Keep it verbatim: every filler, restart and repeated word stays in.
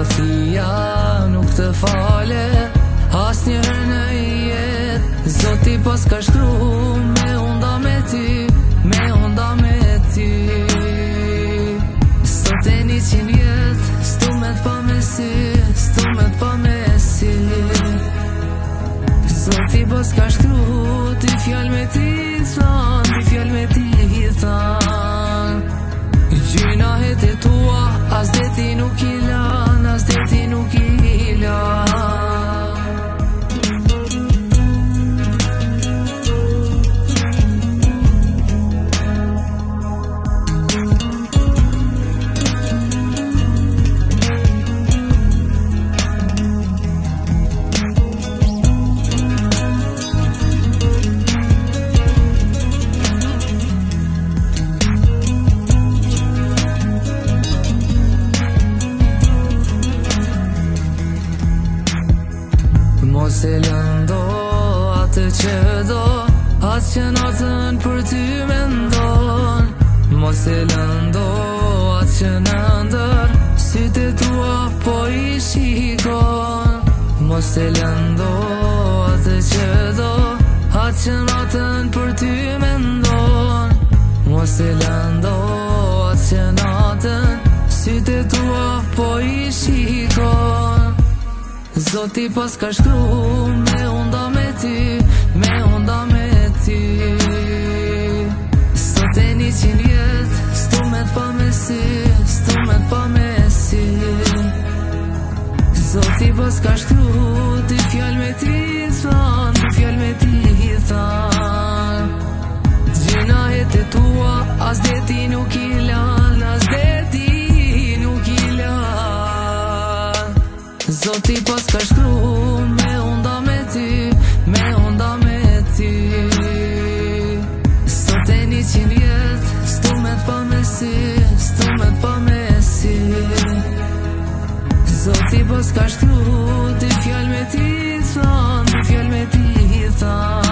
Gjallësia nuk të fale asnjëherë në jetë. Zoti pas ka shkru me unda me ty, me unda me ty. Sot e një qin jetë, stumet pa me sy, stumet pa me sy. Zoti pas ka shkru, ty fjall me ti than, ty fjall me ti than. Gjyna het e tua, as deti nuk i lan, as deti nuk i lan. Mos e lëndo atë që do, atë që natën për ty me ndon. Mos e lëndo atë që në ndër sytë tua po i shikon. Mos e lëndo atë që do, atë që natën për ty me ndon. Mos e lëndo atë që natën sytë tua po i shikon. Zoti pas ka shkru me unda me ty, me unda me ty. Sot e një qin jetë, stumet pa me sy, stumet pa me sy. Zoti pas ka shkru, ty fjall me ti than, ty fjall me ti than. Gjyna het e tua, as deti nuk i lan, as deti nuk i lan. Zoti pas ka shkru me unda me ty, me unda me ty. Sot e një qin jetë, stumet pa me sy, stumet pa me sy. Zoti pas ka shkru, ty fjall me ti than, ty fjall me ti than.